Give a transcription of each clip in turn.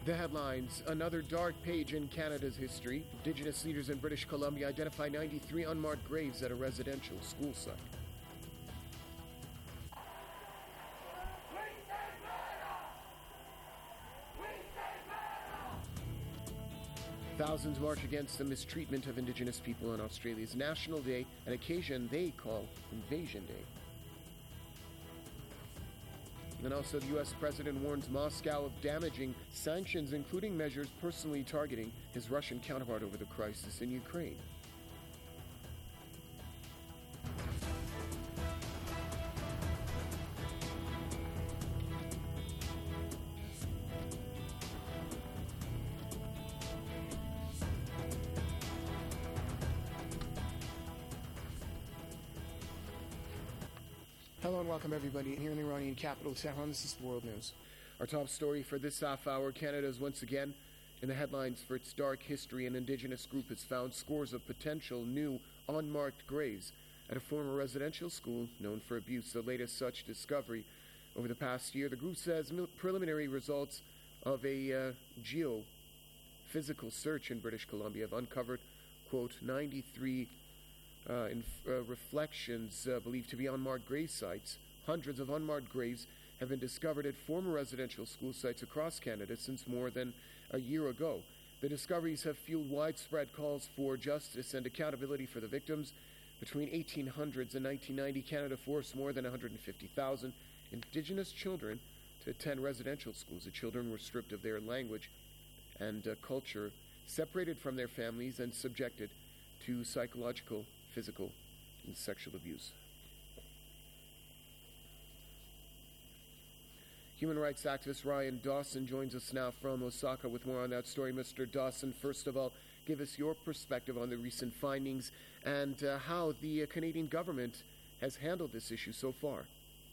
The headlines: another dark page in Canada's history. Indigenous leaders in British Columbia identify 93 unmarked graves at a residential school site. Thousands march against the mistreatment of Indigenous people on Australia's National Day, an occasion they call Invasion Day. And also, the U.S. President warns Moscow of damaging sanctions, including measures personally targeting his Russian counterpart over the crisis in Ukraine. Hello and welcome everybody here in the Iranian capital, Tehran. This is World News. Our top story for this half hour: Canada is once again in the headlines for its dark history. An Indigenous group has found scores of potential new unmarked graves at a former residential school known for abuse. The latest such discovery over the past year. The group says preliminary results of a geophysical search in British Columbia have uncovered, quote, 93 reflections believed to be unmarked grave sites. Hundreds of unmarked graves have been discovered at former residential school sites across Canada since more than a year ago. The discoveries have fueled widespread calls for justice and accountability for the victims. Between 1800s and 1990, Canada forced more than 150,000 Indigenous children to attend residential schools. The children were stripped of their language and culture, separated from their families, and subjected to psychological, physical, and sexual abuse. Human rights activist Ryan Dawson joins us now from Osaka with more on that story. Mr. Dawson, first of all, give us your perspective on the recent findings and how the Canadian government has handled this issue so far.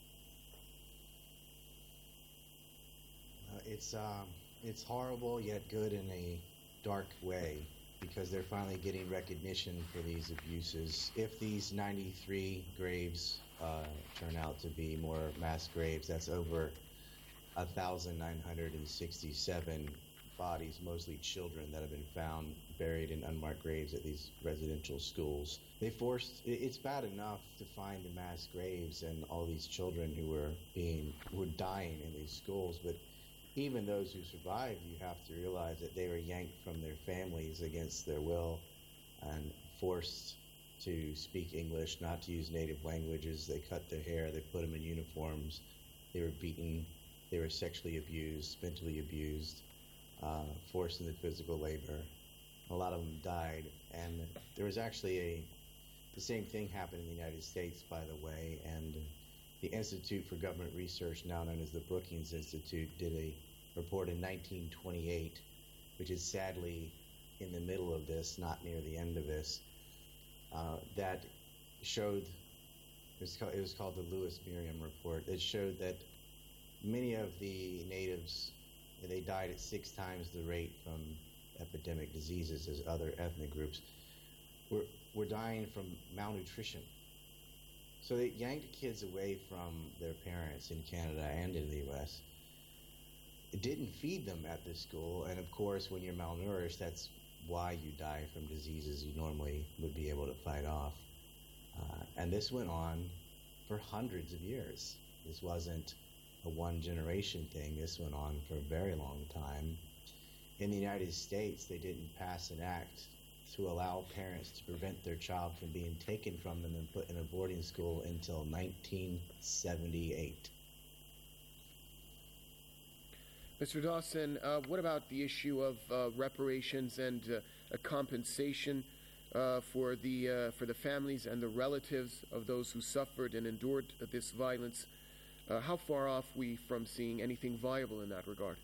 It's horrible yet good in a dark way, because they're finally getting recognition for these abuses. If these 93 graves turn out to be more mass graves, that's over 1,967 bodies, mostly children, that have been found buried in unmarked graves at these residential schools. It's bad enough to find the mass graves and all these children who were dying in these schools, but even those who survived, you have to realize that they were yanked from their families against their will and forced to speak English, not to use native languages. They cut their hair, they put them in uniforms, they were beaten, they were sexually abused, mentally abused, forced into physical labor. A lot of them died, and there was actually the same thing happened in the United States, by the way, and the Institute for Government Research, now known as the Brookings Institute, did a report in 1928, which is sadly in the middle of this, not near the end of this, that showed, it was called the Lewis-Merriam Report. It showed that many of the natives, they died at 6 times the rate from epidemic diseases as other ethnic groups, were dying from malnutrition. So they yanked kids away from their parents in Canada and in the U.S. It didn't feed them at this school, and of course when you're malnourished, that's why you die from diseases you normally would be able to fight off. And this went on for hundreds of years. This wasn't a one-generation thing. This went on for a very long time. In the United States, they didn't pass an act to allow parents to prevent their child from being taken from them and put in a boarding school until 1978. Mr. Dawson, what about the issue of reparations and a compensation for the families and the relatives of those who suffered and endured this violence? How far off are we from seeing anything viable in that regard?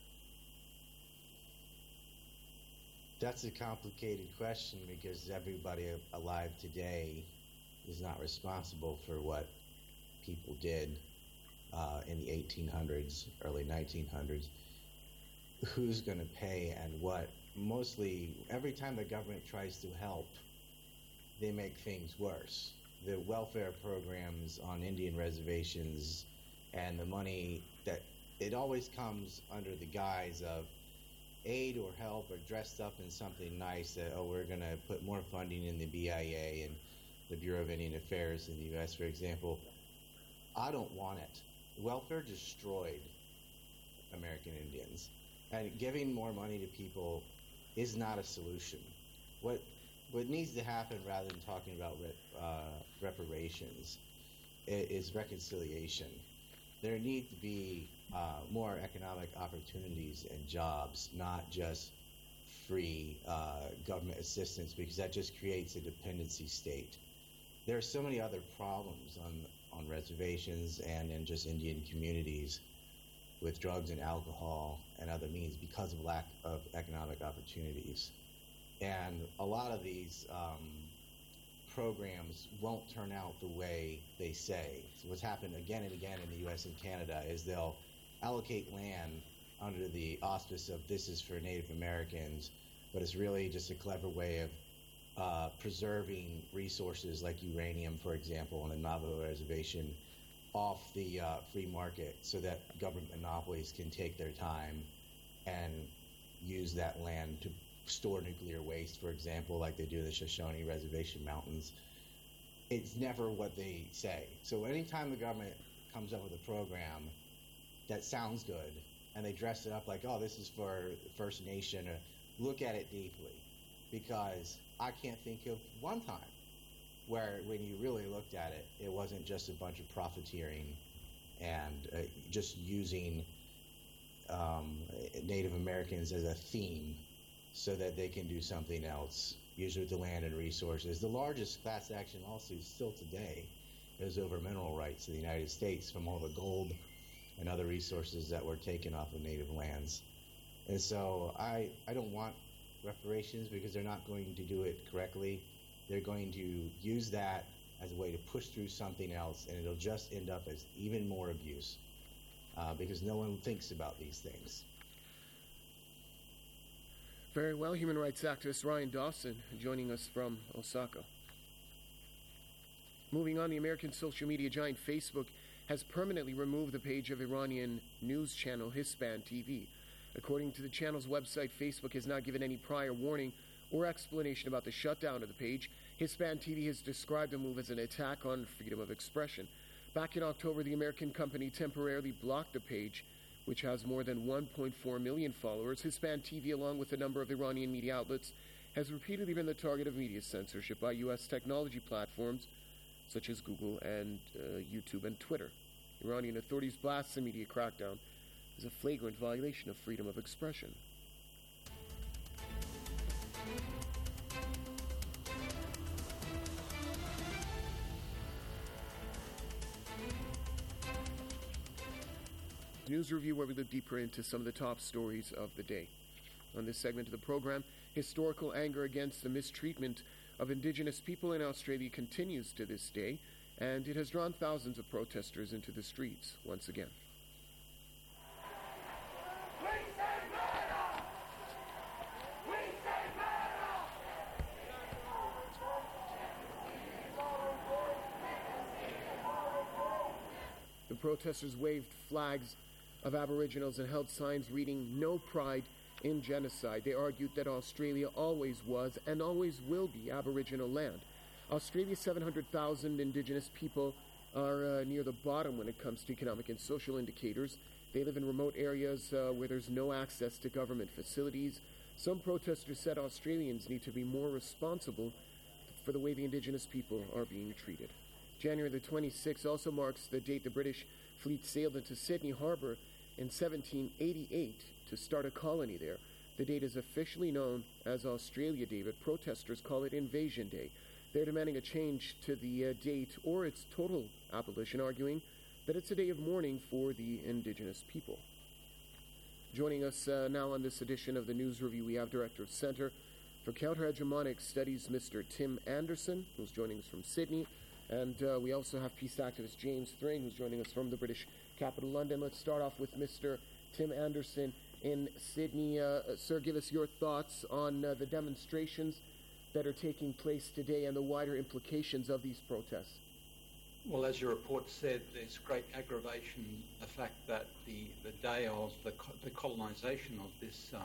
That's a complicated question, because everybody alive today is not responsible for what people did in the 1800s, early 1900s. Who's going to pay and what? Mostly, every time the government tries to help, they make things worse. The welfare programs on Indian reservations and the money that it always comes under the guise of aid or help or dressed up in something nice that, oh, we're going to put more funding in the BIA and the Bureau of Indian Affairs in the U.S., for example. I don't want it. Welfare destroyed American Indians. And giving more money to people is not a solution. What needs to happen, rather than talking about reparations, is reconciliation. There need to be more economic opportunities and jobs, not just free government assistance, because that just creates a dependency state. There are so many other problems on reservations and in just Indian communities with drugs and alcohol and other means because of lack of economic opportunities. And a lot of these programs won't turn out the way they say. So what's happened again and again in the U.S. and Canada is they'll allocate land under the auspice of this is for Native Americans, but it's really just a clever way of preserving resources like uranium, for example, on the Navajo reservation off the free market so that government monopolies can take their time and use that land to store nuclear waste, for example, like they do in the Shoshone Reservation Mountains. It's never what they say. So anytime the government comes up with a program that sounds good and they dress it up like, oh, this is for First Nation, look at it deeply, because I can't think of one time where when you really looked at it, it wasn't just a bunch of profiteering and just using Native Americans as a theme so that they can do something else, usually with the land and resources. The largest class action lawsuit still today is over mineral rights in the United States from all the gold and other resources that were taken off of native lands. And so I don't want reparations because they're not going to do it correctly. They're going to use that as a way to push through something else, and it'll just end up as even more abuse because no one thinks about these things. Very well. Human rights activist Ryan Dawson joining us from Osaka. Moving on, the American social media giant Facebook has permanently removed the page of Iranian news channel Hispan TV. According to the channel's website, Facebook has not given any prior warning or explanation about the shutdown of the page. Hispan TV has described the move as an attack on freedom of expression. Back in October, the American company temporarily blocked the page, which has more than 1.4 million followers. Hispan TV, along with a number of Iranian media outlets, has repeatedly been the target of media censorship by U.S. technology platforms such as Google and YouTube and Twitter. Iranian authorities blast the media crackdown as a flagrant violation of freedom of expression. News review, where we look deeper into some of the top stories of the day. On this segment of the program, historical anger against the mistreatment of Indigenous people in Australia continues to this day, and it has drawn thousands of protesters into the streets once again. We say murder! We say murder! The protesters waved flags of Aboriginals and held signs reading "No Pride in Genocide." They argued that Australia always was and always will be Aboriginal land. Australia's 700,000 Indigenous people are near the bottom when it comes to economic and social indicators. They live in remote areas where there's no access to government facilities. Some protesters said Australians need to be more responsible for the way the Indigenous people are being treated. January the 26th also marks the date the British fleet sailed into Sydney Harbour in 1788 to start a colony there. The date is officially known as Australia Day, but protesters call it Invasion Day. They're demanding a change to the date or its total abolition, arguing that it's a day of mourning for the Indigenous people. Joining us now on this edition of the News Review, we have Director of Centre for Counter-Hegemonic Studies, Mr. Tim Anderson, who's joining us from Sydney. And we also have peace activist James Thring, who's joining us from the British capital, London. Let's start off with Mr. Tim Anderson in Sydney. Sir, give us your thoughts on the demonstrations that are taking place today and the wider implications of these protests. Well, as your report said, there's great aggravation, the fact that the day of the colonisation of this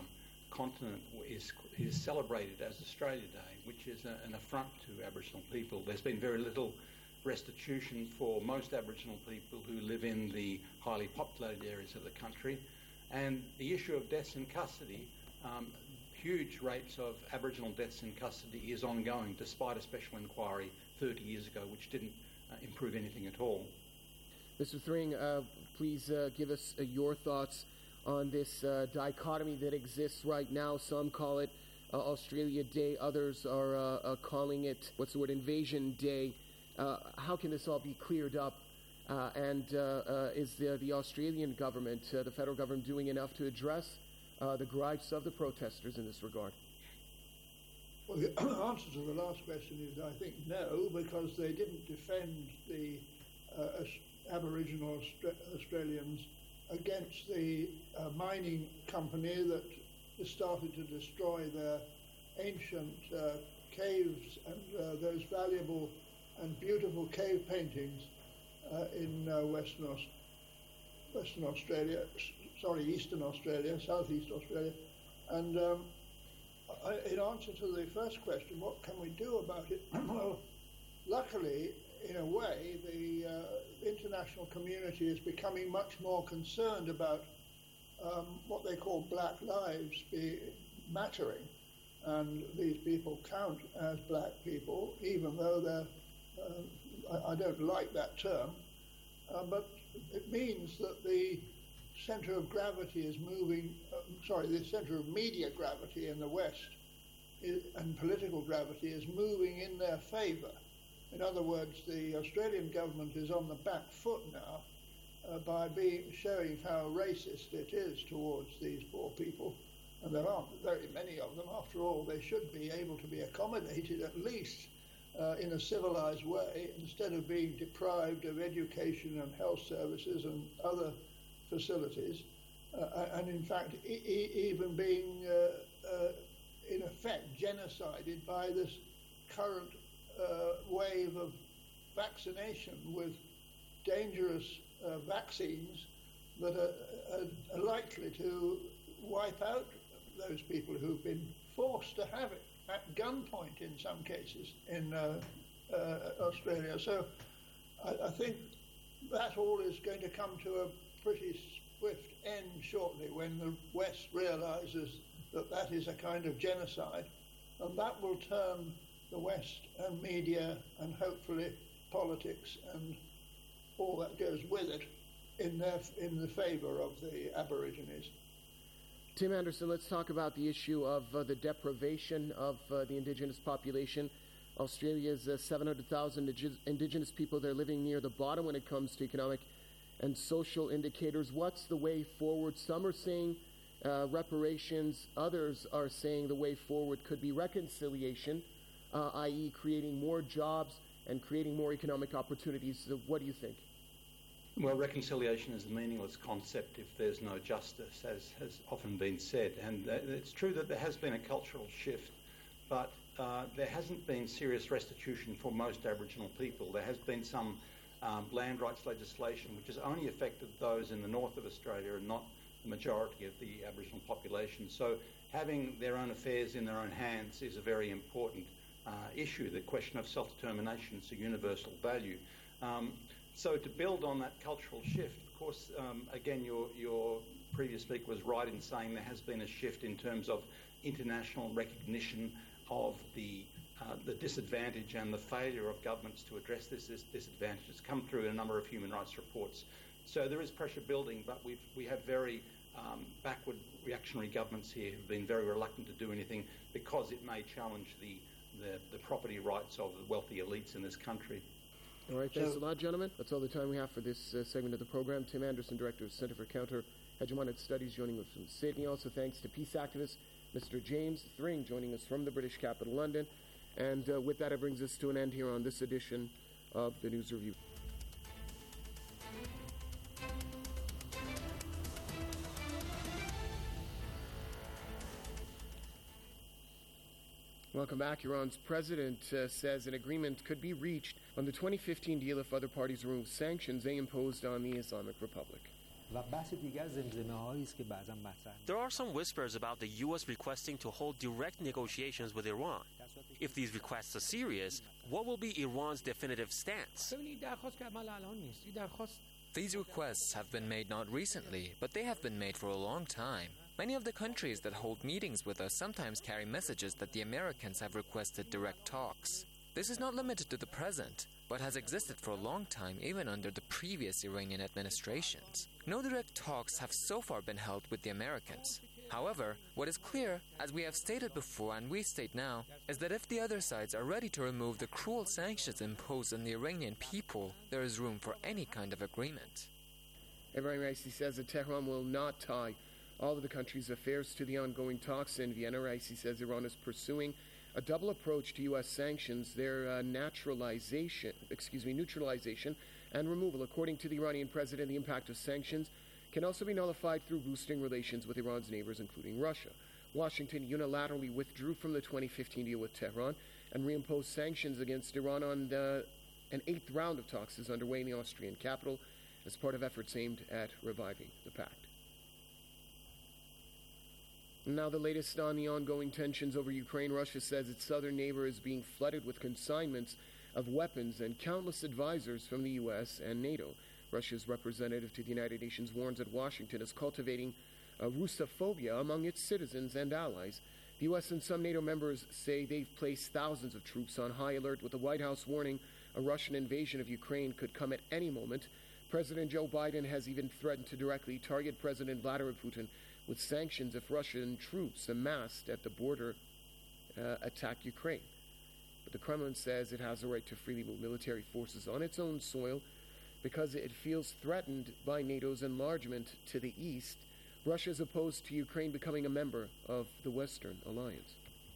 continent is celebrated as Australia Day, which is an affront to Aboriginal people. There's been very little restitution for most Aboriginal people who live in the highly populated areas of the country. And the issue of deaths in custody, huge rates of Aboriginal deaths in custody is ongoing, despite a special inquiry 30 years ago, which didn't improve anything at all. Mr. Thring, please give us your thoughts on this dichotomy that exists right now. Some call it Australia Day, others are calling it, Invasion Day. How can this all be cleared up? And is the Australian government, the federal government, doing enough to address the gripes of the protesters in this regard? Well, the answer to the last question is, I think, no, because they didn't defend the Aboriginal Australians against the mining company that started to destroy their ancient caves and those valuable and beautiful cave paintings in Eastern Australia, Southeast Australia. And in answer to the first question, what can we do about it? Well, luckily, in a way, the international community is becoming much more concerned about what they call black lives mattering. And these people count as black people, even though they're, I don't like that term, but it means that the center of gravity is moving, the center of media gravity in the West and political gravity is moving in their favor. In other words, the Australian government is on the back foot now by showing how racist it is towards these poor people. And there aren't very many of them. After all, they should be able to be accommodated at least in a civilized way, instead of being deprived of education and health services and other facilities, and in fact even being in effect genocided by this current wave of vaccination with dangerous vaccines that are likely to wipe out those people who've been forced to have it at gunpoint in some cases in Australia. So I think that all is going to come to a pretty swift end shortly when the West realizes that that is a kind of genocide, and that will turn the West and media and hopefully politics and all that goes with it in the favor of the Aborigines. Tim Anderson, let's talk about the issue of the deprivation of the Indigenous population. Australia's 700,000 Indigenous people, they're living near the bottom when it comes to economic and social indicators. What's the way forward? Some are saying reparations. Others are saying the way forward could be reconciliation, i.e. creating more jobs and creating more economic opportunities. So what do you think? Well, reconciliation is a meaningless concept if there's no justice, as has often been said. And it's true that there has been a cultural shift, but there hasn't been serious restitution for most Aboriginal people. There has been some land rights legislation which has only affected those in the north of Australia and not the majority of the Aboriginal population. So having their own affairs in their own hands is a very important issue. The question of self-determination is a universal value. So to build on that cultural shift, of course, again, your previous speaker was right in saying there has been a shift in terms of international recognition of the disadvantage and the failure of governments to address this disadvantage. It's come through in a number of human rights reports. So there is pressure building, but we have very backward reactionary governments here who've been very reluctant to do anything because it may challenge the property rights of the wealthy elites in this country. All right, thanks a lot, gentlemen. That's all the time we have for this segment of the program. Tim Anderson, Director of Centre for Counter-Hegemonic Studies, joining us from Sydney. Also thanks to peace activist Mr. James Thring, joining us from the British capital, London. And with that, it brings us to an end here on this edition of the News Review. Welcome back. Iran's president says an agreement could be reached on the 2015 deal if other parties remove sanctions they imposed on the Islamic Republic. There are some whispers about the U.S. requesting to hold direct negotiations with Iran. If these requests are serious, what will be Iran's definitive stance? These requests have been made not recently, but they have been made for a long time. Many of the countries that hold meetings with us sometimes carry messages that the Americans have requested direct talks. This is not limited to the present, but has existed for a long time even under the previous Iranian administrations. No direct talks have so far been held with the Americans. However, what is clear, as we have stated before and we state now, is that if the other sides are ready to remove the cruel sanctions imposed on the Iranian people, there is room for any kind of agreement. Ebrahim Raisi says that Tehran will not tie all of the country's affairs to the ongoing talks in Vienna. Raisi says Iran is pursuing a double approach to U.S. sanctions, their neutralization and removal. According to the Iranian president, the impact of sanctions can also be nullified through boosting relations with Iran's neighbors, including Russia. Washington unilaterally withdrew from the 2015 deal with Tehran and reimposed sanctions against Iran on an eighth round of talks is underway in the Austrian capital as part of efforts aimed at reviving the pact. Now the latest on the ongoing tensions over Ukraine. Russia says its southern neighbor is being flooded with consignments of weapons and countless advisors from the U.S. and NATO. Russia's representative to the United Nations warns that Washington is cultivating Russophobia among its citizens and allies. The U.S. and some NATO members say they've placed thousands of troops on high alert, with the White House warning a Russian invasion of Ukraine could come at any moment. President Joe Biden has even threatened to directly target President Vladimir Putin with sanctions if Russian troops amassed at the border attack Ukraine. But the Kremlin says it has the right to freely move military forces on its own soil because it feels threatened by NATO's enlargement to the east. Russia is opposed to Ukraine becoming a member of the Western Alliance.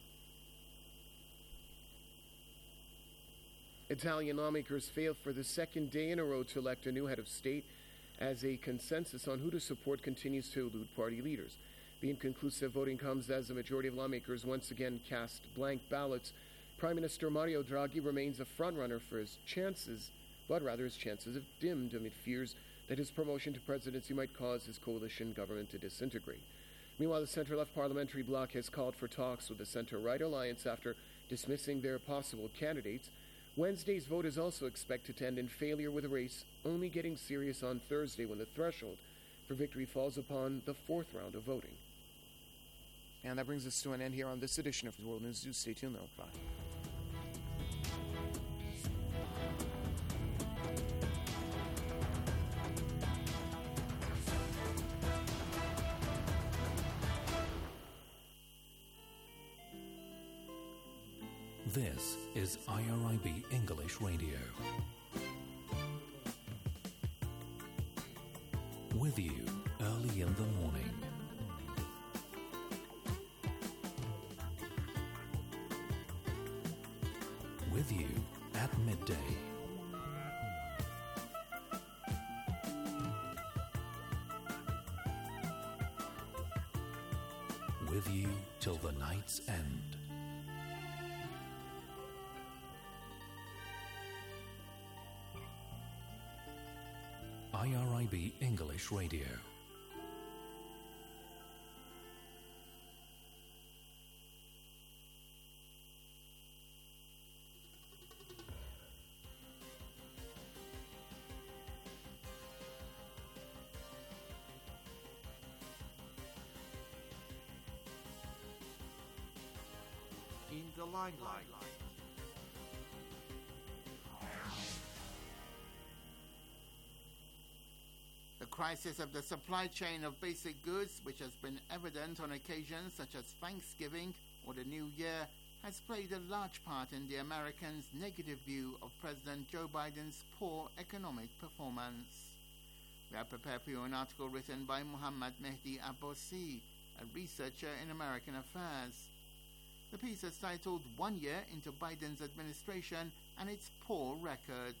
Italian lawmakers failed for the second day in a row to elect a new head of state, as a consensus on who to support continues to elude party leaders. The inconclusive voting comes as the majority of lawmakers once again cast blank ballots. Prime Minister Mario Draghi remains a frontrunner for his chances, but rather his chances have dimmed amid fears that his promotion to presidency might cause his coalition government to disintegrate. Meanwhile, the center-left parliamentary bloc has called for talks with the center-right alliance after dismissing their possible candidates. Wednesday's vote is also expected to end in failure, with a race only getting serious on Thursday when the threshold for victory falls upon the fourth round of voting. And that brings us to an end here on this edition of World News. Do stay tuned, though. Bye. This is IRIB English Radio. With you early in the morning. With you at midday. With you till the night's end. IRIB English Radio. In the limelight. The crisis of the supply chain of basic goods, which has been evident on occasions such as Thanksgiving or the New Year, has played a large part in the Americans' negative view of President Joe Biden's poor economic performance. We have prepared for you an article written by Muhammad Mehdi Abbasi, a researcher in American affairs. The piece is titled 1 Year into Biden's Administration and Its Poor Record.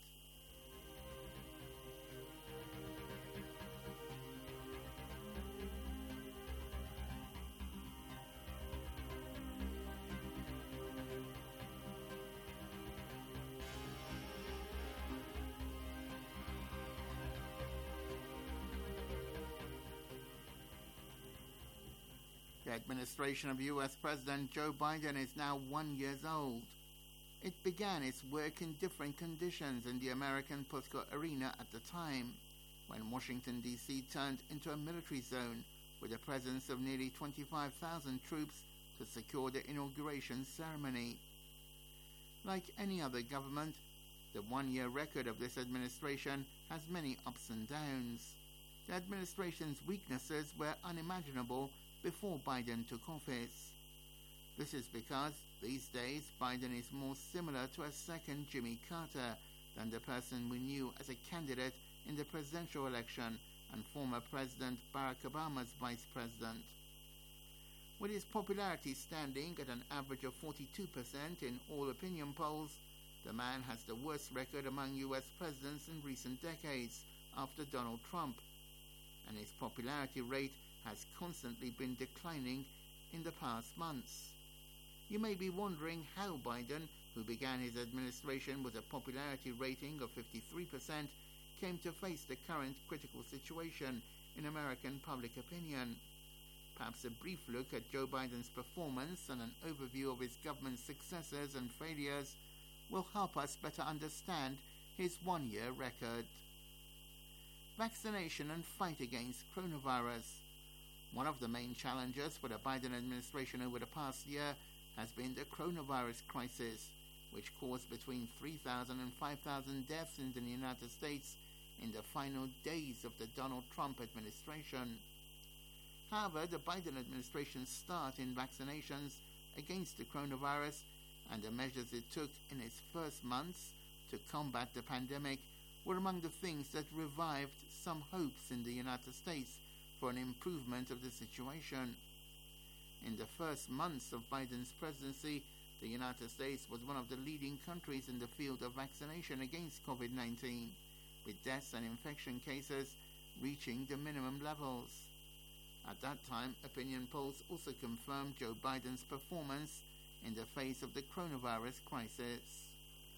administration of U.S. President Joe Biden is now 1 year old. It began its work in different conditions in the American political arena at the time, when Washington, D.C. turned into a military zone with the presence of nearly 25,000 troops to secure the inauguration ceremony. Like any other government, the 1 year record of this administration has many ups and downs. The administration's weaknesses were unimaginable before Biden took office. This is because these days Biden is more similar to a second Jimmy Carter than the person we knew as a candidate in the presidential election and former President Barack Obama's vice president. With his popularity standing at an average of 42% in all opinion polls, the man has the worst record among U.S. presidents in recent decades after Donald Trump, and his popularity rate has constantly been declining in the past months. You may be wondering how Biden, who began his administration with a popularity rating of 53%, came to face the current critical situation in American public opinion. Perhaps a brief look at Joe Biden's performance and an overview of his government's successes and failures will help us better understand his 1 year record. Vaccination and fight against coronavirus. One of the main challenges for the Biden administration over the past year has been the coronavirus crisis, which caused between 3,000 and 5,000 deaths in the United States in the final days of the Donald Trump administration. However, the Biden administration's start in vaccinations against the coronavirus and the measures it took in its first months to combat the pandemic were among the things that revived some hopes in the United States for an improvement of the situation. In the first months of Biden's presidency, the United States was one of the leading countries in the field of vaccination against COVID-19, with deaths and infection cases reaching the minimum levels. At that time, opinion polls also confirmed Joe Biden's performance in the face of the coronavirus crisis.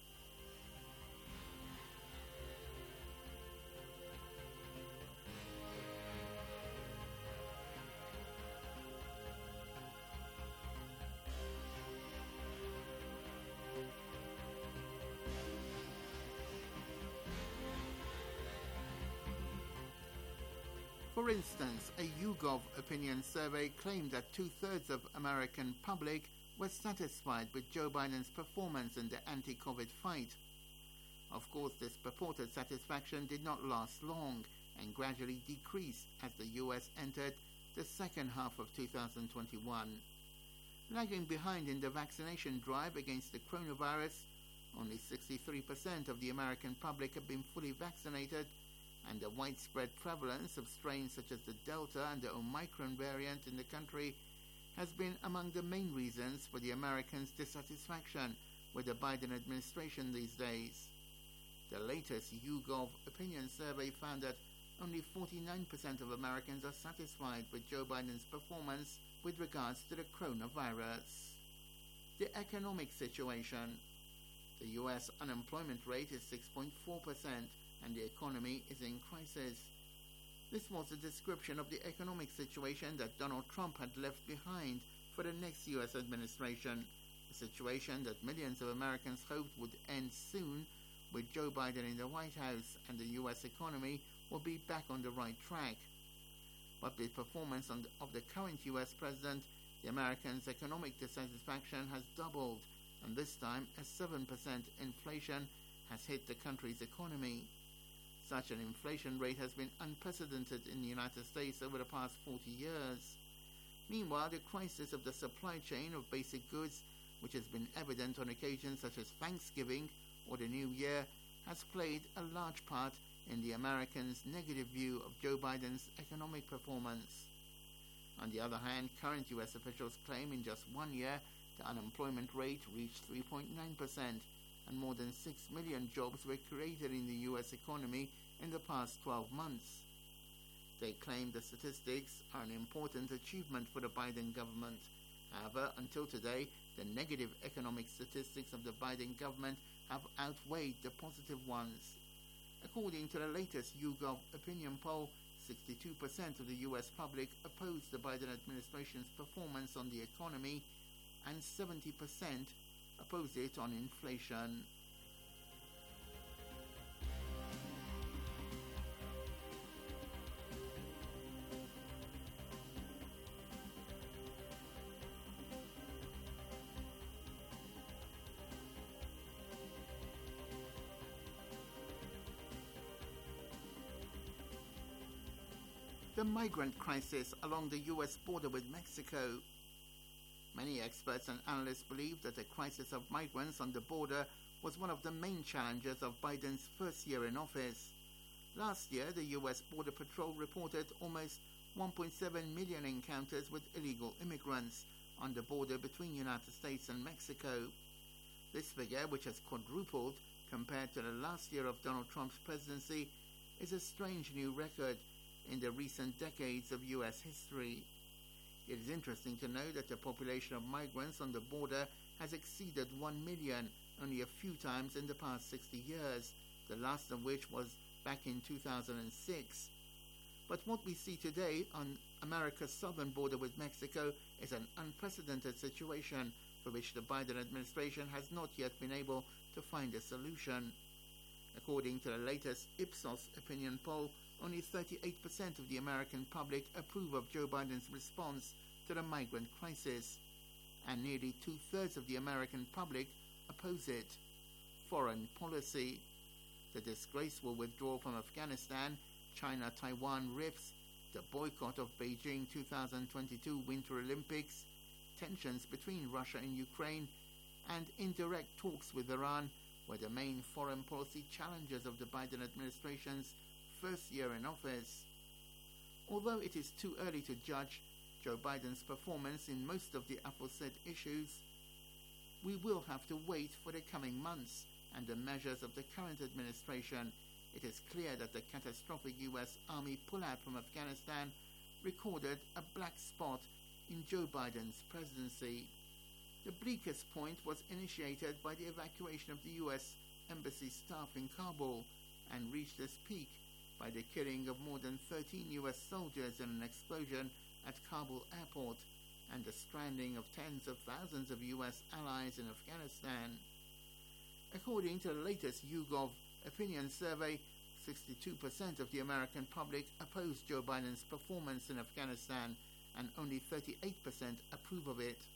For instance, a YouGov opinion survey claimed that 2/3 of American public were satisfied with Joe Biden's performance in the anti-COVID fight. Of course, this purported satisfaction did not last long and gradually decreased as the U.S. entered the second half of 2021. Lagging behind in the vaccination drive against the coronavirus, only 63% of the American public have been fully vaccinated, and the widespread prevalence of strains such as the Delta and the Omicron variant in the country has been among the main reasons for the Americans' dissatisfaction with the Biden administration these days. The latest YouGov opinion survey found that only 49% of Americans are satisfied with Joe Biden's performance with regards to the coronavirus. The economic situation. The U.S. unemployment rate is 6.4%. And the economy is in crisis. This was a description of the economic situation that Donald Trump had left behind for the next U.S. administration, a situation that millions of Americans hoped would end soon with Joe Biden in the White House and the U.S. economy will be back on the right track. But with performance of the current U.S. president, the Americans' economic dissatisfaction has doubled, and this time a 7% inflation has hit the country's economy. Such an inflation rate has been unprecedented in the United States over the past 40 years. Meanwhile, the crisis of the supply chain of basic goods, which has been evident on occasions such as Thanksgiving or the New Year, has played a large part in the Americans' negative view of Joe Biden's economic performance. On the other hand, current U.S. officials claim in just 1 year the unemployment rate reached 3.9%, and more than 6 million jobs were created in the U.S. economy in the past 12 months. They claim the statistics are an important achievement for the Biden government. However, until today, the negative economic statistics of the Biden government have outweighed the positive ones. According to the latest YouGov opinion poll, 62% of the U.S. public opposed the Biden administration's performance on the economy, and 70% opposed it on inflation. The migrant crisis along the U.S. border with Mexico. Many experts and analysts believe that the crisis of migrants on the border was one of the main challenges of Biden's first year in office. Last year, the U.S. Border Patrol reported almost 1.7 million encounters with illegal immigrants on the border between the United States and Mexico. This figure, which has quadrupled compared to the last year of Donald Trump's presidency, is a strange new record in the recent decades of U.S. history. It is interesting to know that the population of migrants on the border has exceeded 1 million only a few times in the past 60 years, the last of which was back in 2006. But what we see today on America's southern border with Mexico is an unprecedented situation for which the Biden administration has not yet been able to find a solution. According to the latest Ipsos opinion poll, only 38% of the American public approve of Joe Biden's response to the migrant crisis, and nearly two-thirds of the American public oppose it. Foreign policy. The disgraceful withdrawal from Afghanistan, China-Taiwan rifts, the boycott of Beijing 2022 Winter Olympics, tensions between Russia and Ukraine, and indirect talks with Iran were the main foreign policy challenges of the Biden administration's first year in office. Although it is too early to judge Joe Biden's performance in most of the aforesaid issues, we will have to wait for the coming months and the measures of the current administration. It is clear that the catastrophic U.S. Army pullout from Afghanistan recorded a black spot in Joe Biden's presidency. The bleakest point was initiated by the evacuation of the U.S. Embassy staff in Kabul and reached its peak by the killing of more than 13 U.S. soldiers in an explosion at Kabul airport and the stranding of tens of thousands of U.S. allies in Afghanistan. According to the latest YouGov opinion survey, 62% of the American public opposed Joe Biden's performance in Afghanistan and only 38% approve of it.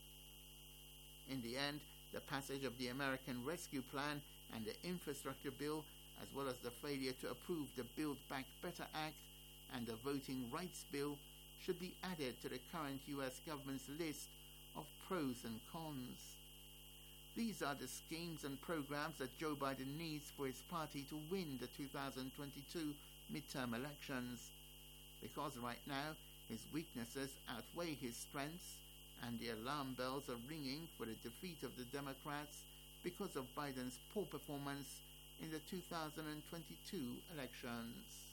In the end, the passage of the American Rescue Plan and the Infrastructure Bill, as well as the failure to approve the Build Back Better Act and the Voting Rights Bill, should be added to the current U.S. government's list of pros and cons. These are the schemes and programs that Joe Biden needs for his party to win the 2022 midterm elections. Because right now, his weaknesses outweigh his strengths, and the alarm bells are ringing for the defeat of the Democrats because of Biden's poor performance in the 2022 elections.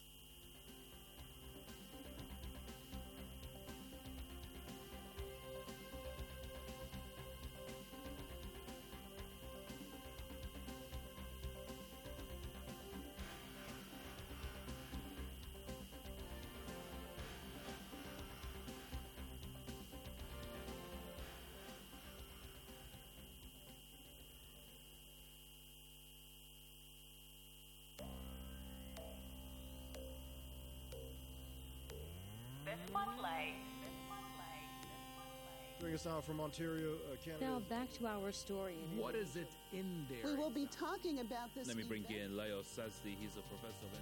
Bring us out from Ontario, Canada. Now back to our story. What is it in there? We will be talking about this. Let me bring in Leo Sazdi. He's a professor of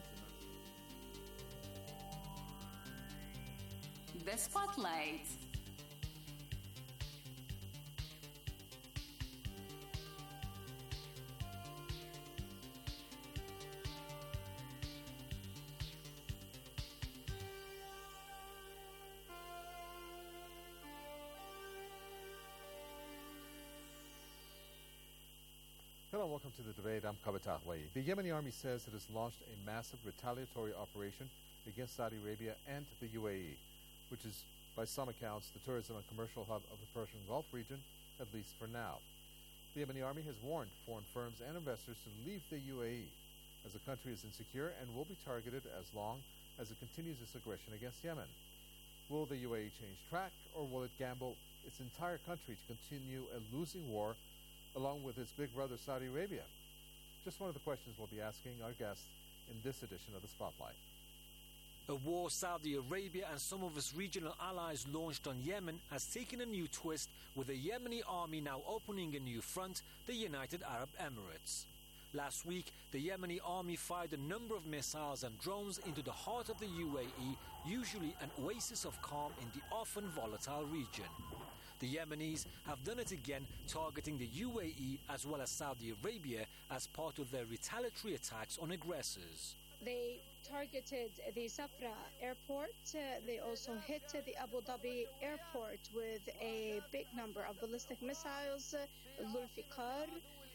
international. The Spotlight. Hello and welcome to the debate. I'm Kabatah Wai. The Yemeni army says it has launched a massive retaliatory operation against Saudi Arabia and the UAE, which is, by some accounts, the tourism and commercial hub of the Persian Gulf region, at least for now. The Yemeni army has warned foreign firms and investors to leave the UAE, as the country is insecure and will be targeted as long as it continues its aggression against Yemen. Will the UAE change track, or will it gamble its entire country to continue a losing war along with its big brother Saudi Arabia? Just one of the questions we'll be asking our guests in this edition of the Spotlight. A war Saudi Arabia and some of its regional allies launched on Yemen has taken a new twist, with the Yemeni army now opening a new front, the United Arab Emirates. Last week, the Yemeni army fired a number of missiles and drones into the heart of the UAE, usually an oasis of calm in the often volatile region. The Yemenis have done it again, targeting the UAE as well as Saudi Arabia as part of their retaliatory attacks on aggressors. They targeted the Safra airport. They also hit the Abu Dhabi airport with a big number of ballistic missiles, Zulfikar.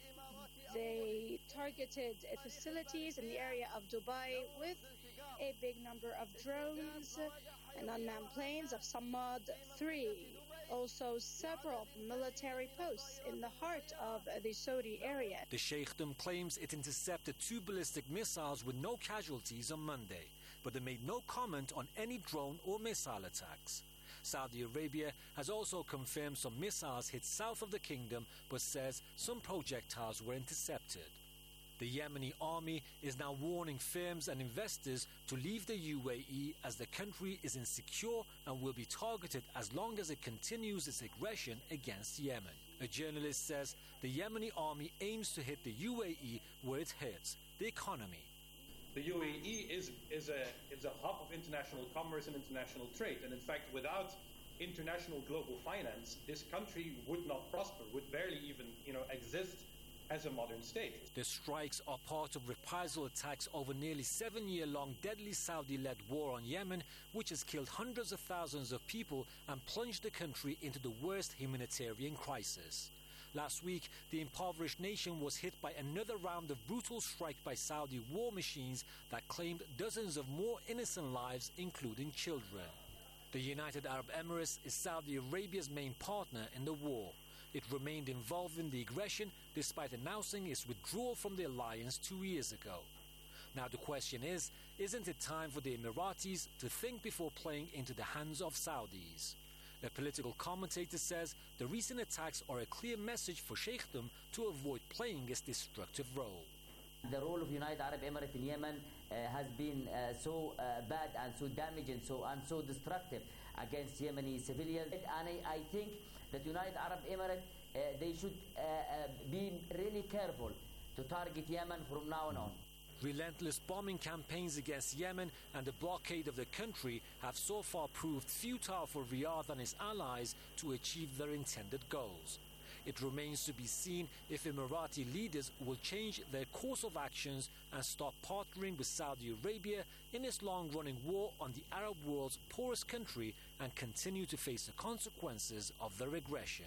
They targeted facilities in the area of Dubai with a big number of drones and unmanned planes of Samad 3. Also several military posts in the heart of the Saudi area. The Sheikhdom claims it intercepted 2 ballistic missiles with no casualties on Monday, but they made no comment on any drone or missile attacks. Saudi Arabia has also confirmed some missiles hit south of the kingdom, but says some projectiles were intercepted. The Yemeni army is now warning firms and investors to leave the UAE as the country is insecure and will be targeted as long as it continues its aggression against Yemen. A journalist says the Yemeni army aims to hit the UAE where it hurts, the economy. The UAE is a hub of international commerce and international trade, and in fact, without international global finance, this country would not prosper, would barely even exist as a modern state. The strikes are part of reprisal attacks over nearly 7-year-long deadly Saudi-led war on Yemen, which has killed hundreds of thousands of people and plunged the country into the worst humanitarian crisis. Last week, the impoverished nation was hit by another round of brutal strike by Saudi war machines that claimed dozens of more innocent lives, including children. The United Arab Emirates is Saudi Arabia's main partner in the war. It remained involved in the aggression despite announcing its withdrawal from the alliance 2 years ago. Now the question is, isn't it time for the Emiratis to think before playing into the hands of Saudis? A political commentator says the recent attacks are a clear message for Sheikhdom to avoid playing its destructive role. The role of United Arab Emirates in Yemen has been so bad and so damaging and so destructive against Yemeni civilians. And I think that United Arab Emirates, they should be really careful to target Yemen from now on. Relentless bombing campaigns against Yemen and the blockade of the country have so far proved futile for Riyadh and its allies to achieve their intended goals. It remains to be seen if Emirati leaders will change their course of actions and stop partnering with Saudi Arabia in its long-running war on the Arab world's poorest country and continue to face the consequences of their aggression.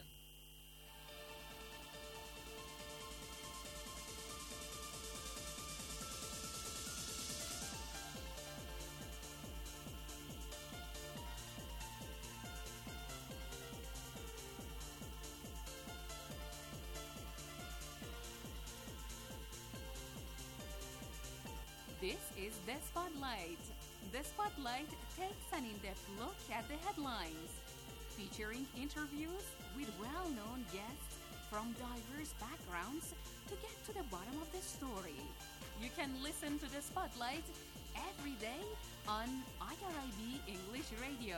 This is The Spotlight. The Spotlight takes an in-depth look at the headlines, featuring interviews with well-known guests from diverse backgrounds to get to the bottom of the story. You can listen to The Spotlight every day on IRIB English Radio.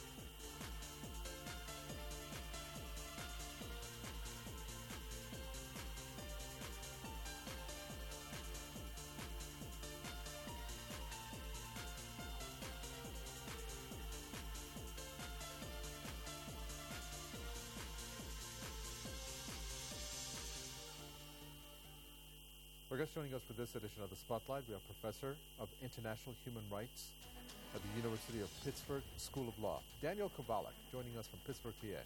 Our guest joining us for this edition of the Spotlight, we have Professor of International Human Rights at the University of Pittsburgh School of Law, Daniel Kovalik, joining us from Pittsburgh, PA.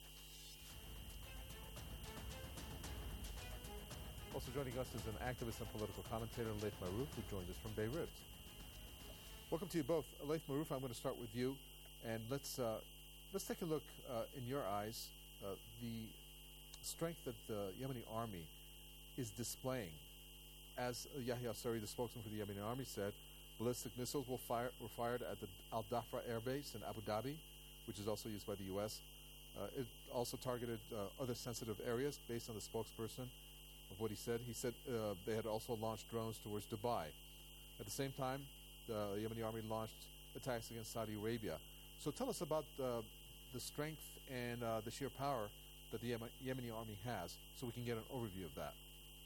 Also joining us is an activist and political commentator, Laith Marouf, who joins us from Beirut. Welcome to you both. Laith Marouf, I'm going to start with you, and let's take a look in your eyes the strength that the Yemeni army is displaying. As Yahya Saree, the spokesman for the Yemeni army, said, ballistic missiles were fired at the Al Dhafra Air Base in Abu Dhabi, which is also used by the U.S. It also targeted other sensitive areas based on the spokesperson of what he said. He said they had also launched drones towards Dubai. At the same time, the Yemeni army launched attacks against Saudi Arabia. So tell us about the strength and the sheer power that the Yemeni army has, so we can get an overview of that.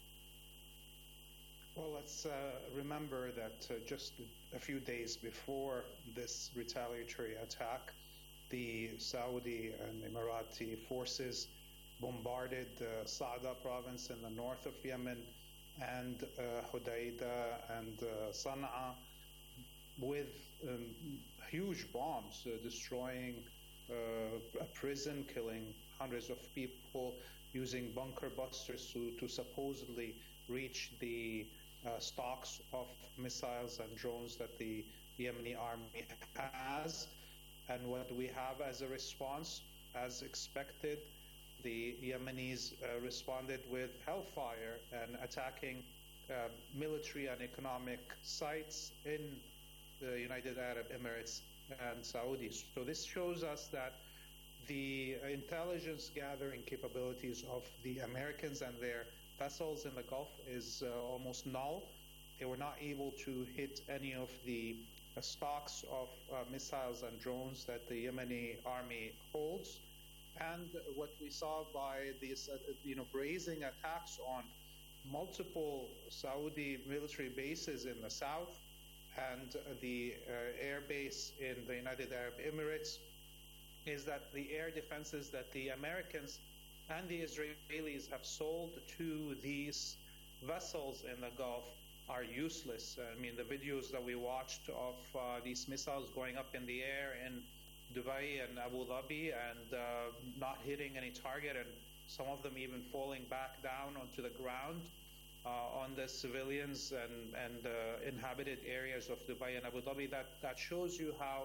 Well, let's remember that just a few days before this retaliatory attack, the Saudi and Emirati forces bombarded Sa'da province in the north of Yemen and Hodeidah and Sana'a with huge bombs, destroying a prison, killing hundreds of people, using bunker busters to supposedly reach the stocks of missiles and drones that the Yemeni army has. And what we have as a response, as expected, the Yemenis responded with hellfire and attacking military and economic sites in the United Arab Emirates and Saudi. So this shows us that the intelligence gathering capabilities of the Americans and their vessels in the Gulf is almost null. They were not able to hit any of the stocks of missiles and drones that the Yemeni army holds. And what we saw by these brazen attacks on multiple Saudi military bases in the south and the air base in the United Arab Emirates is that the air defenses that the Americans and the Israelis have sold to these vessels in the Gulf are useless. I mean, the videos that we watched of these missiles going up in the air in Dubai and Abu Dhabi and not hitting any target, and some of them even falling back down onto the ground on the civilians and inhabited areas of Dubai and Abu Dhabi, that shows you how,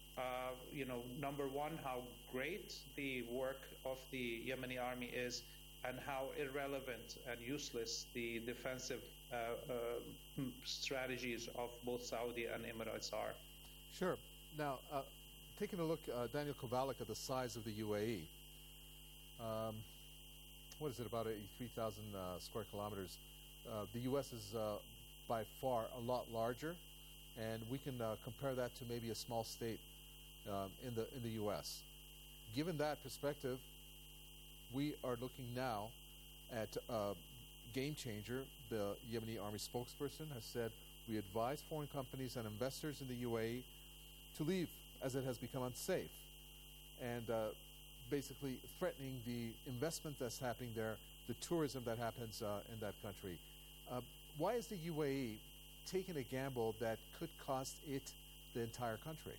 number one, how great the work of the Yemeni army is, and how irrelevant and useless the defensive strategies of both Saudi and Emirates are. Sure. Now, taking a look, Daniel Kovalik, at the size of the UAE, what is it, about 83,000 square kilometers? The U.S. is by far a lot larger, and we can compare that to maybe a small state in the U.S. Given that perspective, we are looking now at a game changer. The Yemeni army spokesperson has said, we advise foreign companies and investors in the UAE to leave as it has become unsafe, and basically threatening the investment that's happening there, the tourism that happens in that country. Why is the UAE taking a gamble that could cost it the entire country?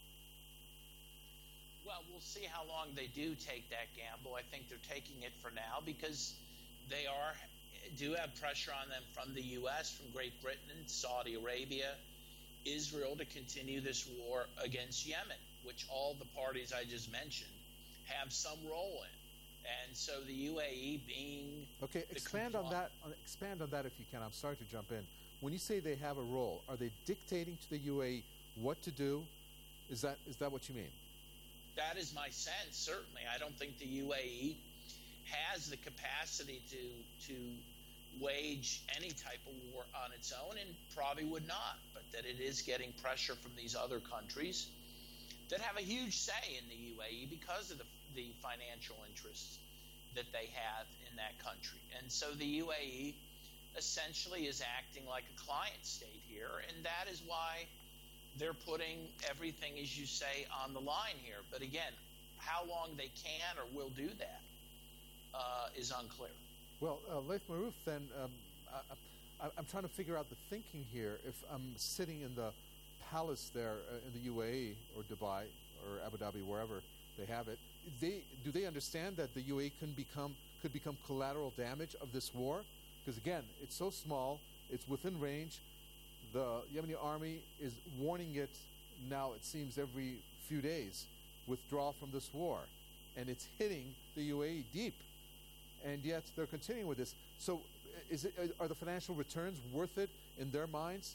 Well, we'll see how long they do take that gamble. I think they're taking it for now because they do have pressure on them from the U.S., from Great Britain, Saudi Arabia, Israel, to continue this war against Yemen, which all the parties I just mentioned have some role in. And so the UAE being... Okay, expand on that if you can. I'm sorry to jump in. When you say they have a role, are they dictating to the UAE what to do? Is that what you mean? That is my sense, certainly. I don't think the UAE has the capacity to wage any type of war on its own, and probably would not, but that it is getting pressure from these other countries that have a huge say in the UAE because of the financial interests that they have in that country. And so the UAE essentially is acting like a client state here, and that is why they're putting everything, as you say, on the line here. But again, how long they can or will do that is unclear. Well, Laith Marouf, then, I'm trying to figure out the thinking here. If I'm sitting in the palace there in the UAE or Dubai or Abu Dhabi, wherever they have it, do they understand that the UAE could become collateral damage of this war? Because again, it's so small, it's within range. The Yemeni army is warning it now, it seems, every few days, withdraw from this war. And it's hitting the UAE deep. And yet they're continuing with this. So are the financial returns worth it in their minds?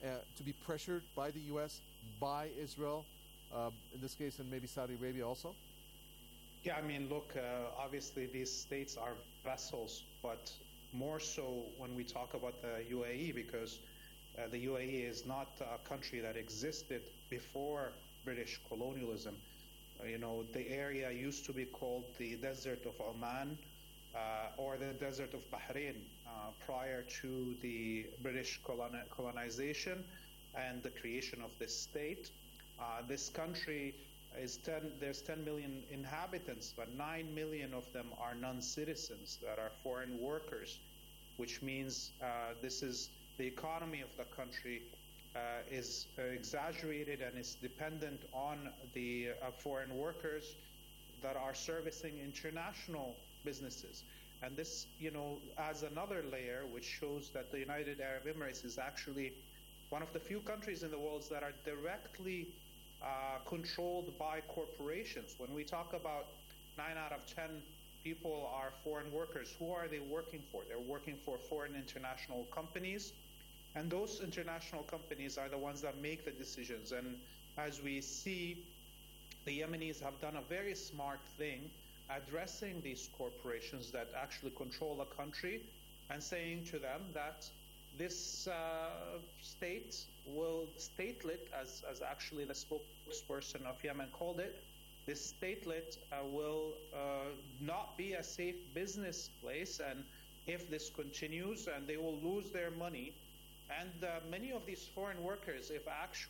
to be pressured by the U.S., by Israel, in this case, and maybe Saudi Arabia also? Yeah, I mean, look, obviously these states are vessels, but more so when we talk about the UAE, because the UAE is not a country that existed before British colonialism. The area used to be called the Desert of Oman or the Desert of Bahrain prior to the British colonization and the creation of this state. This country there's 10 million inhabitants, but 9 million of them are non-citizens that are foreign workers, which means the economy of the country is exaggerated and is dependent on the foreign workers that are servicing international businesses. And this, adds another layer, which shows that the United Arab Emirates is actually one of the few countries in the world that are directly controlled by corporations. When we talk about 9 out of 10 people are foreign workers, who are they working for? They're working for foreign international companies, and those international companies are the ones that make the decisions. And as we see, the Yemenis have done a very smart thing, addressing these corporations that actually control a country and saying to them that this state will statelet, as actually the spokesperson of Yemen called it, this statelet will not be a safe business place, and if this continues, and they will lose their money. And many of these foreign workers, if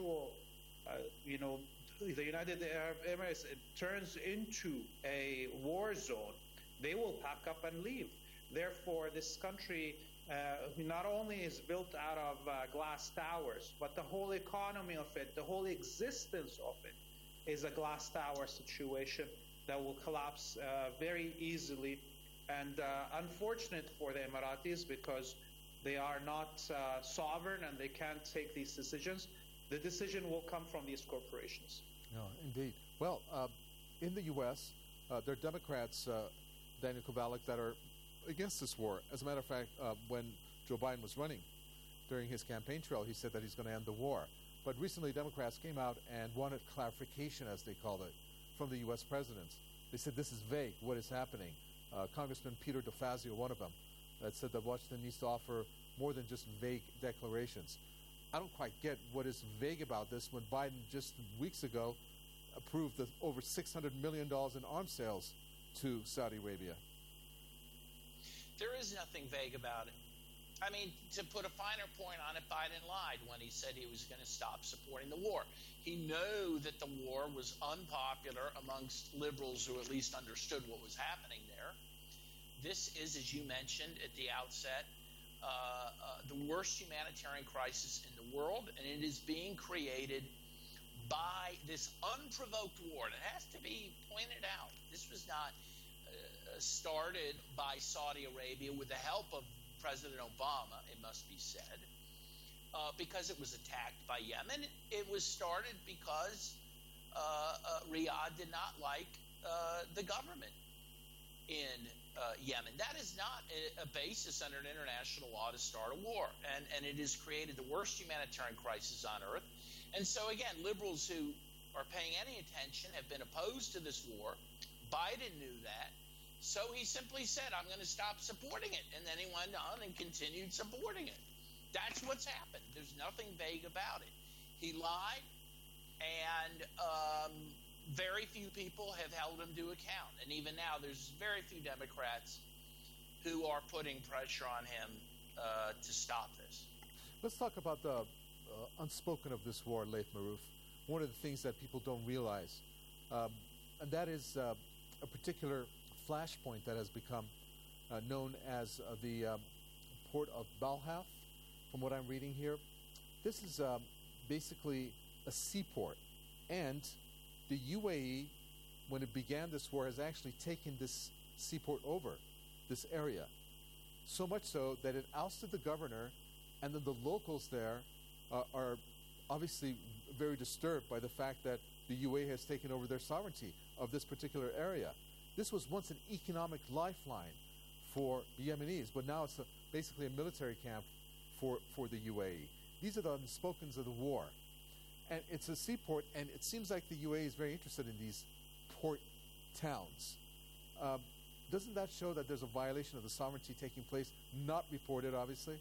the United Arab Emirates turns into a war zone, they will pack up and leave. Therefore, this country not only is built out of glass towers, but the whole economy of it, the whole existence of it, is a glass tower situation that will collapse very easily. And unfortunate for the Emiratis, because they are not sovereign and they can't take these decisions. The decision will come from these corporations. No, indeed. Well, in the U.S., there are Democrats, Daniel Kovalik, that are against this war. As a matter of fact, when Joe Biden was running during his campaign trail, he said that he's going to end the war. But recently, Democrats came out and wanted clarification, as they called it, from the U.S. presidents. They said this is vague. What is happening? Congressman Peter DeFazio, one of them, that said that Washington needs to offer more than just vague declarations. I don't quite get what is vague about this when Biden just weeks ago approved the over $600 million in arms sales to Saudi Arabia. There is nothing vague about it. I mean, to put a finer point on it, Biden lied when he said he was going to stop supporting the war. He knew that the war was unpopular amongst liberals who at least understood what was happening there. This is, as you mentioned at the outset, the worst humanitarian crisis in the world, and it is being created by this unprovoked war. And it has to be pointed out, this was not started by Saudi Arabia with the help of President Obama, it must be said, because it was attacked by Yemen. It was started because Riyadh did not like the government in Yemen. That is not a basis under an international law to start a war, and it has created the worst humanitarian crisis on earth. And so again, liberals who are paying any attention have been opposed to this war. Biden knew that, so he simply said, I'm going to stop supporting it, and then he went on and continued supporting it. That's what's happened. There's nothing vague about it. He lied, and very few people have held him to account. And even now, there's very few Democrats who are putting pressure on him to stop this. Let's talk about the unspoken of this war, Laith Marouf. One of the things that people don't realize, and that is a particular flashpoint that has become known as the port of Balhath, from what I'm reading here. This is basically a seaport, and the UAE, when it began this war, has actually taken this seaport over, this area. So much so that it ousted the governor, and then the locals there are obviously very disturbed by the fact that the UAE has taken over their sovereignty of this particular area. This was once an economic lifeline for the Yemenis, but now it's basically a military camp for the UAE. these are the unspokens of the war. And it's a seaport, and it seems like the UAE is very interested in these port towns. Doesn't that show that there's a violation of the sovereignty taking place? Not reported, obviously.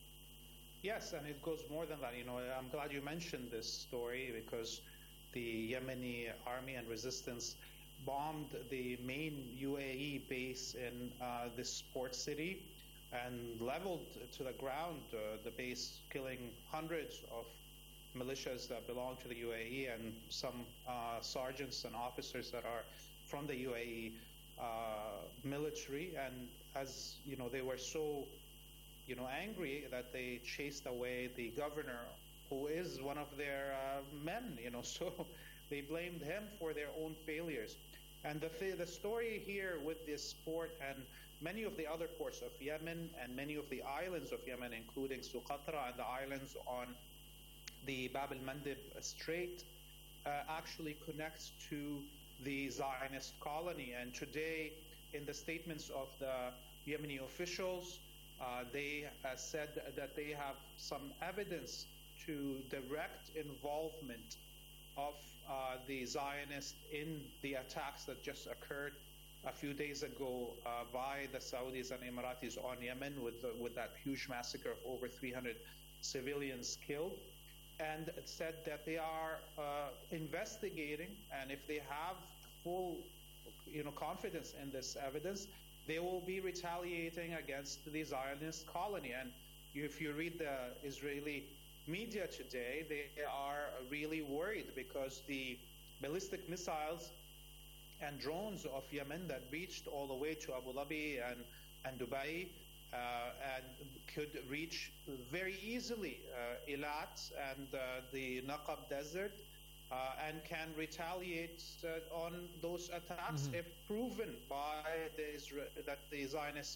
Yes, and it goes more than that. I'm glad you mentioned this story because the Yemeni army and resistance bombed the main UAE base in this port city and leveled to the ground the base, killing hundreds of militias that belong to the UAE and some sergeants and officers that are from the UAE military. And as you know, they were so angry that they chased away the governor, who is one of their men. So they blamed him for their own failures. And the story here with this port and many of the other ports of Yemen and many of the islands of Yemen, including Socotra and the islands on the Bab el-Mandeb Strait, actually connects to the Zionist colony. And today, in the statements of the Yemeni officials, they said that they have some evidence to direct involvement of the Zionists in the attacks that just occurred a few days ago by the Saudis and Emiratis on Yemen with that huge massacre of over 300 civilians killed. And it said that they are investigating, and if they have full confidence in this evidence, they will be retaliating against the Zionist colony. And if you read the Israeli media today, they are really worried because the ballistic missiles and drones of Yemen that reached all the way to Abu Dhabi and Dubai and could reach very easily Eilat and the Naqab Desert and can retaliate on those attacks if proven by that the Zionists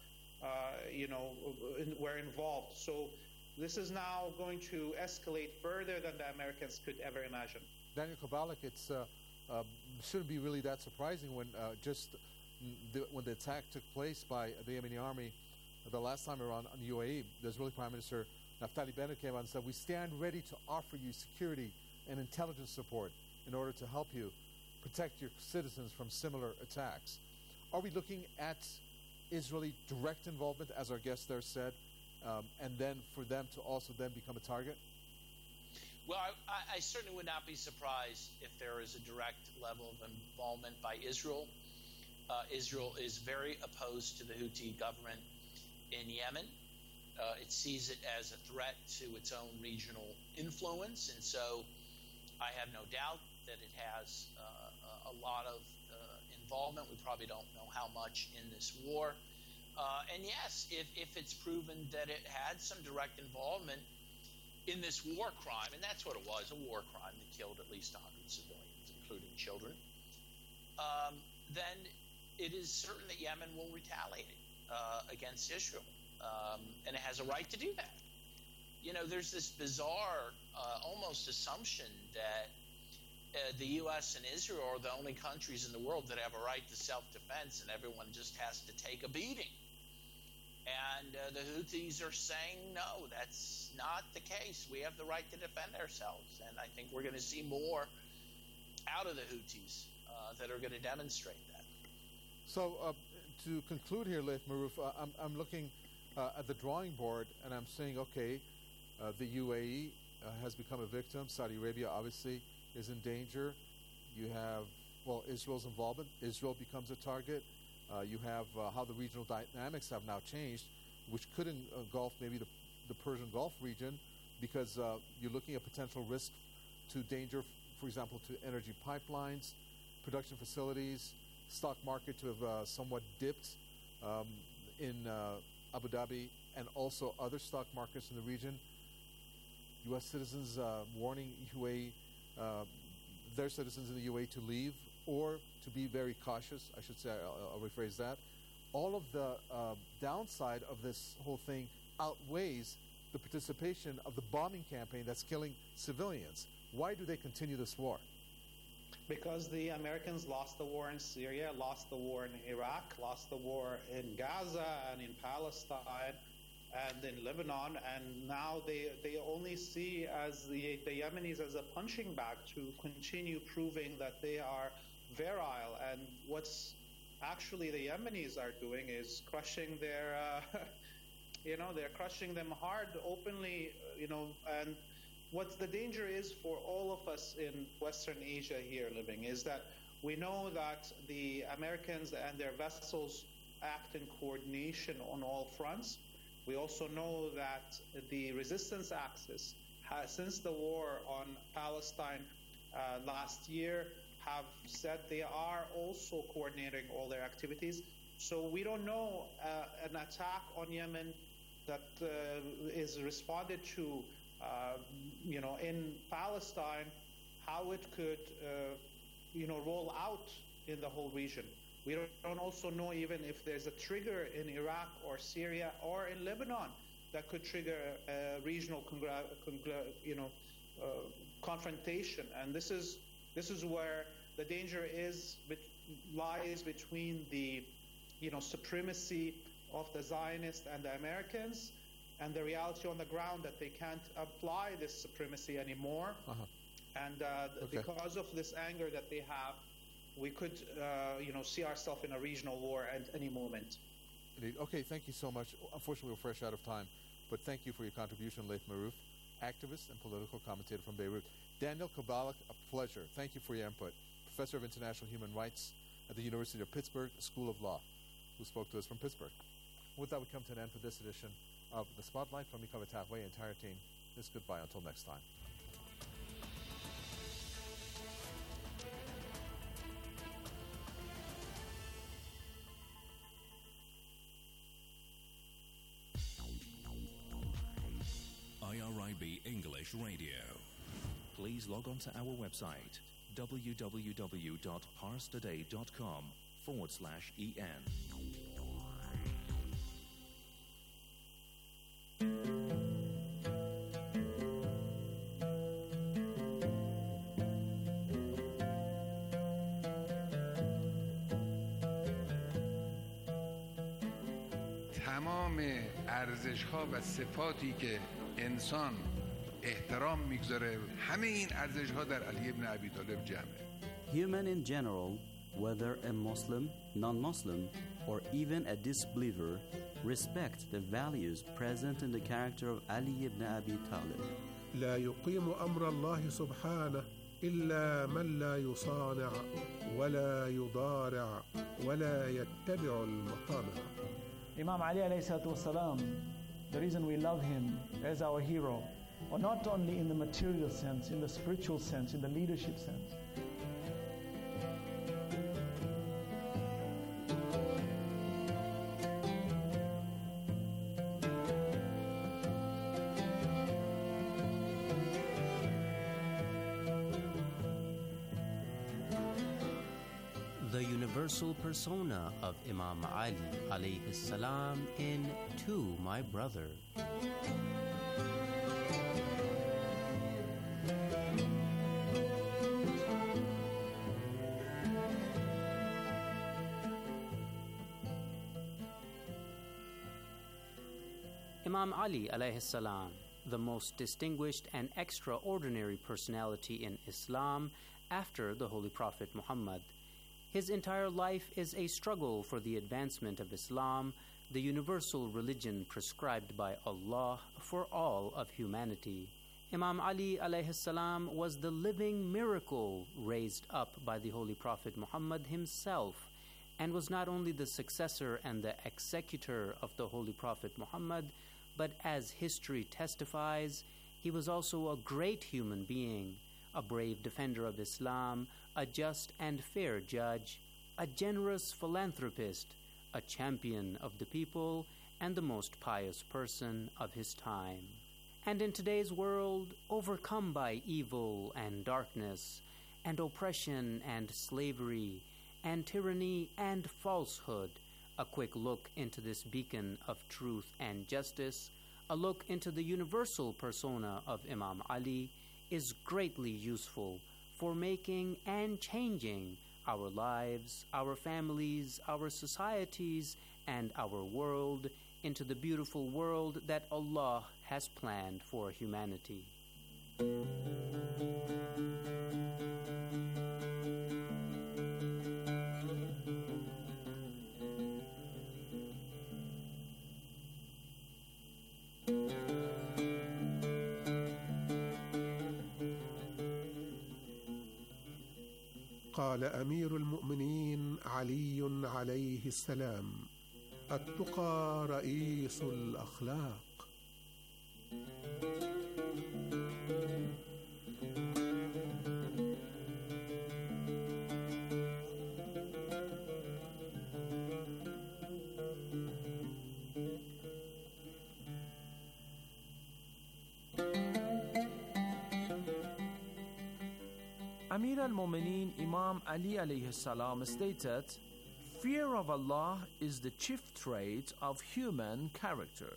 were involved. So this is now going to escalate further than the Americans could ever imagine. Daniel Kovalik, it's shouldn't be really that surprising when when the attack took place by the Yemeni army the last time around on the UAE, the Israeli Prime Minister Naftali Bennett came out and said, "We stand ready to offer you security and intelligence support in order to help you protect your citizens from similar attacks." Are we looking at Israeli direct involvement, as our guest there said, and then for them to also then become a target? Well, I certainly would not be surprised if there is a direct level of involvement by Israel. Israel is very opposed to the Houthi government in Yemen. It sees it as a threat to its own regional influence, and so I have no doubt that it has a lot of involvement. We probably don't know how much in this war. And yes, if it's proven that it had some direct involvement in this war crime, and that's what it was, a war crime that killed at least 100 civilians, including children, then it is certain that Yemen will retaliate against Israel. And it has a right to do that. There's this bizarre almost assumption that the U.S. and Israel are the only countries in the world that have a right to self-defense and everyone just has to take a beating. And the Houthis are saying, no, that's not the case. We have the right to defend ourselves. And I think we're going to see more out of the Houthis that are going to demonstrate that. So to conclude here, Laith Marouf, I'm looking at the drawing board and I'm saying, okay, the UAE has become a victim. Saudi Arabia obviously is in danger. You have, Israel's involvement. Israel becomes a target. You have how the regional dynamics have now changed, which could engulf maybe the Persian Gulf region, because you're looking at potential risk to danger, for example, to energy pipelines, production facilities, stock market to have somewhat dipped in Abu Dhabi, and also other stock markets in the region. U.S. citizens warning UAE, their citizens in the UAE to leave or to be very cautious. I should say, I'll rephrase that. All of the downside of this whole thing outweighs the participation of the bombing campaign that's killing civilians. Why do they continue this war? Because the Americans lost the war in Syria, lost the war in Iraq, lost the war in Gaza and in Palestine, and in Lebanon, and now they only see as the Yemenis as a punching bag to continue proving that they are virile. And what's actually the Yemenis are doing is crushing their, they're crushing them hard, openly, and what the danger is for all of us in Western Asia here living is that we know that the Americans and their vessels act in coordination on all fronts. We also know that the resistance axis has, since the war on Palestine last year, have said they are also coordinating all their activities. So we don't know an attack on Yemen that is responded to, in Palestine, how it could, roll out in the whole region. We don't also know even if there's a trigger in Iraq or Syria or in Lebanon that could trigger a regional confrontation. And this is where the danger lies between the supremacy of the Zionists and the Americans and the reality on the ground that they can't apply this supremacy anymore. And because of this anger that they have, we could, see ourselves in a regional war at any moment. Indeed. Okay, thank you so much. Unfortunately, we're fresh out of time, but thank you for your contribution, Laith Marouf, activist and political commentator from Beirut. Daniel Kabalik, a pleasure. Thank you for your input. Professor of International Human Rights at the University of Pittsburgh School of Law, who spoke to us from Pittsburgh. With that, we come to an end for this edition of The Spotlight. From me, Kaveh Tafway, entire team, this goodbye until next time. IRIB English Radio. Please log on to our website www.parstoday.com/EN. تمام ارزش‌ها و صفاتی که انسان احترام میگذاره همه این ارزش‌ها در علی ابن ابی طالب جمعه. Human in general, whether a Muslim, non-Muslim, or even a disbeliever, respect the values present in the character of Ali ibn Abi Talib. لا يقيم أمر الله سبحانه إلا من لا يصانع ولا يضارع ولا يتبع المطامع. Imam Ali alayhi salatu wasalam, the reason we love him as our hero, or not only in the material sense, in the spiritual sense, in the leadership sense. The universal persona of Imam Ali alayhi salam in To My Brother. Imam Ali alayhi salam, the most distinguished and extraordinary personality in Islam after the Holy Prophet Muhammad. His entire life is a struggle for the advancement of Islam, the universal religion prescribed by Allah for all of humanity. Imam Ali alayhi salam was the living miracle raised up by the Holy Prophet Muhammad himself, and was not only the successor and the executor of the Holy Prophet Muhammad, but as history testifies, he was also a great human being, a brave defender of Islam, a just and fair judge, a generous philanthropist, a champion of the people, and the most pious person of his time. And in today's world, overcome by evil and darkness, and oppression and slavery, and tyranny and falsehood, a quick look into this beacon of truth and justice, a look into the universal persona of Imam Ali, is greatly useful for making and changing our lives, our families, our societies, and our world into the beautiful world that Allah has planned for humanity. قال أمير المؤمنين علي عليه السلام: التقى رئيس الأخلاق. Amir al-Mu'mineen Imam Ali alayhi salam stated, "Fear of Allah is the chief trait of human character."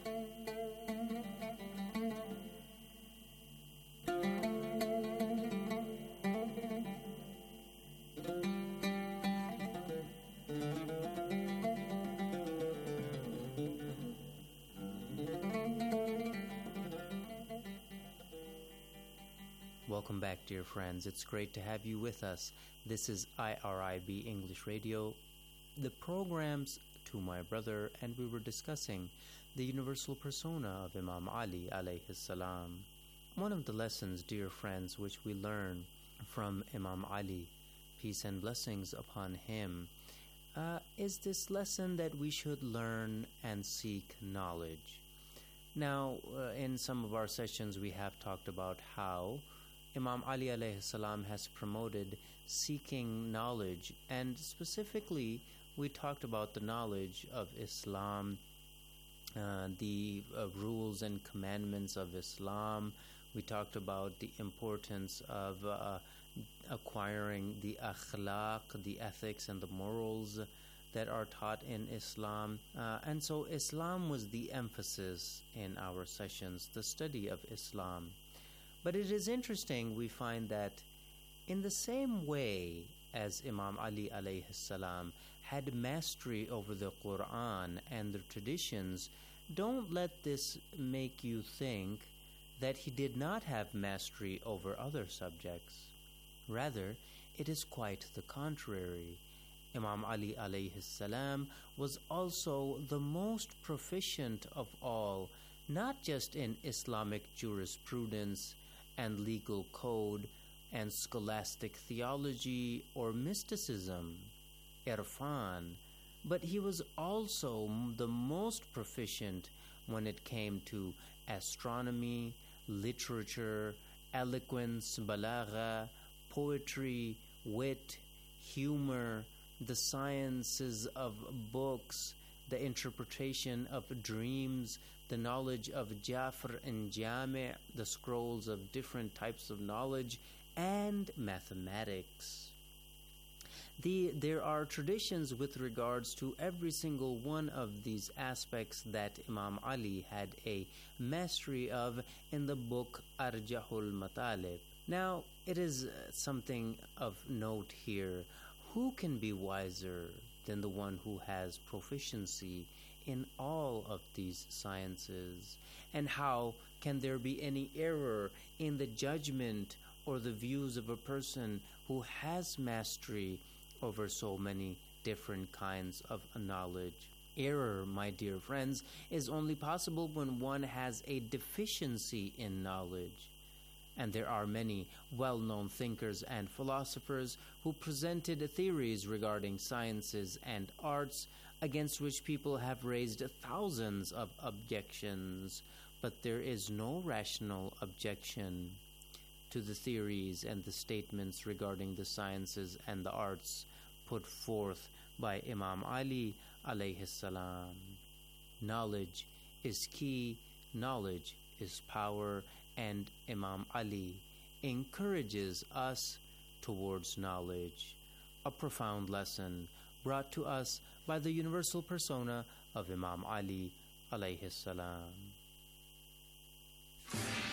Welcome back, dear friends. It's great to have you with us. This is IRIB English Radio, the programs To My Brother, and we were discussing the universal persona of Imam Ali alayhi salam. One of the lessons, dear friends, which we learn from Imam Ali, peace and blessings upon him, is this lesson that we should learn and seek knowledge. Now, in some of our sessions, we have talked about how Imam Ali alayhi salam has promoted seeking knowledge, and specifically we talked about the knowledge of Islam, the rules and commandments of Islam. We talked about the importance of acquiring the akhlaq, the ethics and the morals that are taught in Islam. And so Islam was the emphasis in our sessions, the study of Islam. But it is interesting, we find that in the same way as Imam Ali alayhi salam had mastery over the Quran and the traditions, don't let this make you think that he did not have mastery over other subjects. Rather, it is quite the contrary. Imam Ali alayhi salam was also the most proficient of all, not just in Islamic jurisprudence and legal code and scholastic theology or mysticism, irfan, but he was also the most proficient when it came to astronomy, literature, eloquence, balagha, poetry, wit, humor, the sciences of books, the interpretation of dreams, the knowledge of Jafr and Jami', the scrolls of different types of knowledge, and mathematics. There are traditions with regards to every single one of these aspects that Imam Ali had a mastery of in the book Arjahul Matalib. Now, it is something of note here. Who can be wiser than the one who has proficiency in all of these sciences? And how can there be any error in the judgment or the views of a person who has mastery over so many different kinds of knowledge? Error, my dear friends, is only possible when one has a deficiency in knowledge. And there are many well-known thinkers and philosophers who presented theories regarding sciences and arts against which people have raised thousands of objections, but there is no rational objection to the theories and the statements regarding the sciences and the arts put forth by Imam Ali alayhi salam. Knowledge is key, knowledge is power, and Imam Ali encourages us towards knowledge. A profound lesson brought to us by the universal persona of Imam Ali alayhi salam.